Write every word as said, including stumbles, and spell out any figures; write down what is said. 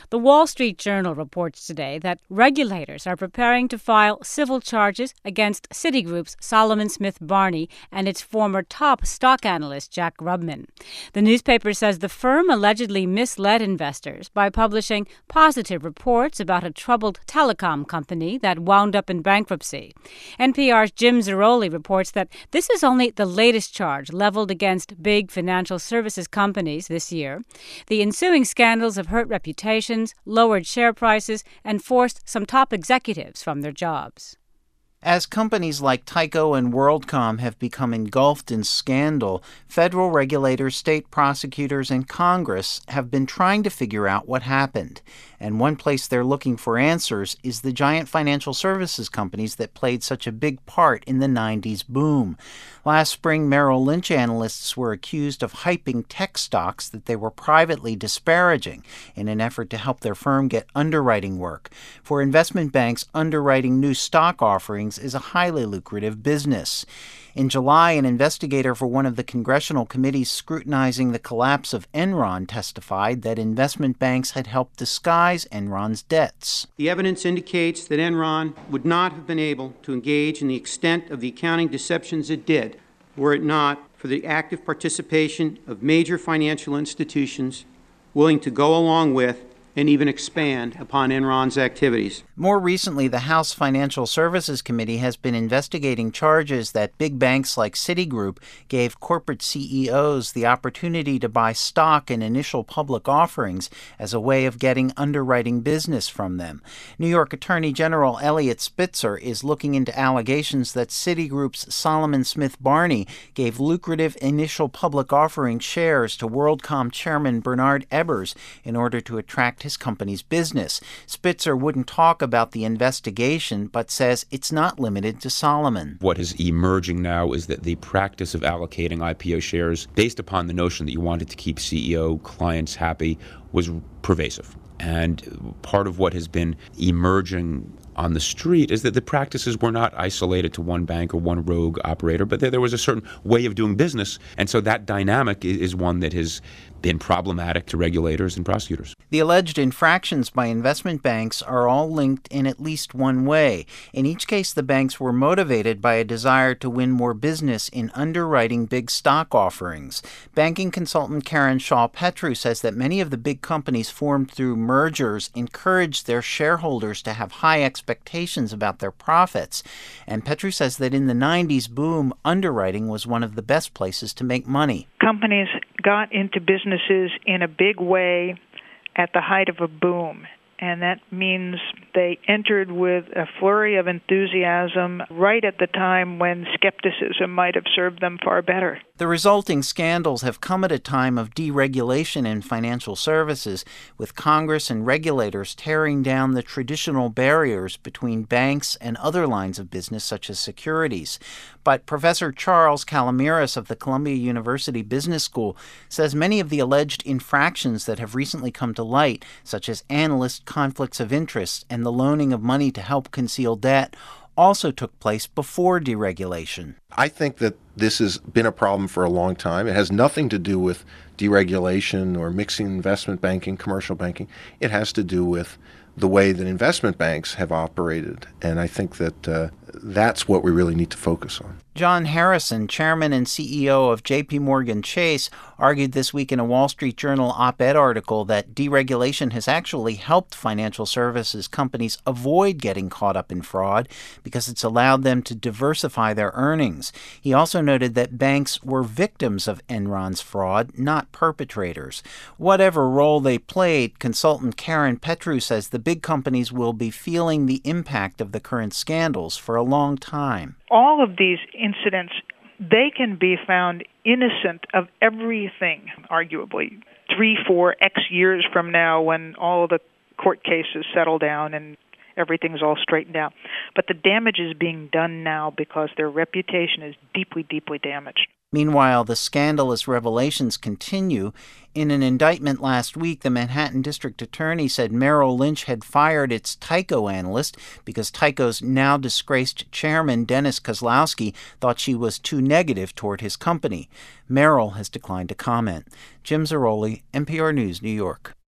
The Wall Street Journal reports today that regulators are preparing to file civil charges against Citigroup's Salomon Smith Barney and its former top stock analyst, Jack Rubman. The newspaper says the firm allegedly misled investors by publishing positive reports about a troubled telecom company that wound up in bankruptcy. N P R's Jim Zarroli reports that this is only the latest charge leveled against big financial services companies this year. The ensuing scandals have hurt reputations, lowered share prices, and forced some top executives from their jobs. As companies like Tyco and WorldCom have become engulfed in scandal, federal regulators, state prosecutors, and Congress have been trying to figure out what happened. And one place they're looking for answers is the giant financial services companies that played such a big part in the nineties boom. Last spring, Merrill Lynch analysts were accused of hyping tech stocks that they were privately disparaging in an effort to help their firm get underwriting work. For investment banks, underwriting new stock offerings is a highly lucrative business. In July, an investigator for one of the congressional committees scrutinizing the collapse of Enron testified that investment banks had helped disguise Enron's debts. The evidence indicates that Enron would not have been able to engage in the extent of the accounting deceptions it did were it not for the active participation of major financial institutions willing to go along with and even expand upon Enron's activities. More recently, the House Financial Services Committee has been investigating charges that big banks like Citigroup gave corporate C E Os the opportunity to buy stock in initial public offerings as a way of getting underwriting business from them. New York Attorney General Eliot Spitzer is looking into allegations that Citigroup's Salomon Smith Barney gave lucrative initial public offering shares to WorldCom chairman Bernard Ebbers in order to attract his company's business. Spitzer wouldn't talk about the investigation, but says it's not limited to Salomon. What is emerging now is that the practice of allocating I P O shares based upon the notion that you wanted to keep C E O clients happy was pervasive. And part of what has been emerging on the street is that the practices were not isolated to one bank or one rogue operator, but there was a certain way of doing business. And so that dynamic is one that has been problematic to regulators and prosecutors. The alleged infractions by investment banks are all linked in at least one way. In each case, the banks were motivated by a desire to win more business in underwriting big stock offerings. Banking consultant Karen Shaw-Petru says that many of the big companies formed through mergers encouraged their shareholders to have high expectations about their profits. And Petru says that in the nineties boom, underwriting was one of the best places to make money. Companies got into businesses in a big way at the height of a boom. And that means they entered with a flurry of enthusiasm right at the time when skepticism might have served them far better. The resulting scandals have come at a time of deregulation in financial services, with Congress and regulators tearing down the traditional barriers between banks and other lines of business such as securities. But Professor Charles Calomiris of the Columbia University Business School says many of the alleged infractions that have recently come to light, such as analyst conflicts of interest and the loaning of money to help conceal debt, also took place before deregulation. I think that this has been a problem for a long time. It has nothing to do with deregulation or mixing investment banking, commercial banking. It has to do with the way that investment banks have operated. And I think that uh, that's what we really need to focus on. John Harrison, chairman and C E O of J P Morgan Chase, argued this week in a Wall Street Journal op-ed article that deregulation has actually helped financial services companies avoid getting caught up in fraud because it's allowed them to diversify their earnings. He also noted that banks were victims of Enron's fraud, not perpetrators. Whatever role they played, consultant Karen Petru says the big companies will be feeling the impact of the current scandals for a long time. All of these incidents, they can be found innocent of everything, arguably, three, four, X years from now when all of the court cases settle down and everything's all straightened out. But the damage is being done now because their reputation is deeply, deeply damaged. Meanwhile, the scandalous revelations continue. In an indictment last week, the Manhattan District Attorney said Merrill Lynch had fired its Tyco analyst because Tyco's now disgraced chairman, Dennis Kozlowski, thought she was too negative toward his company. Merrill has declined to comment. Jim Zarroli, N P R News, New York.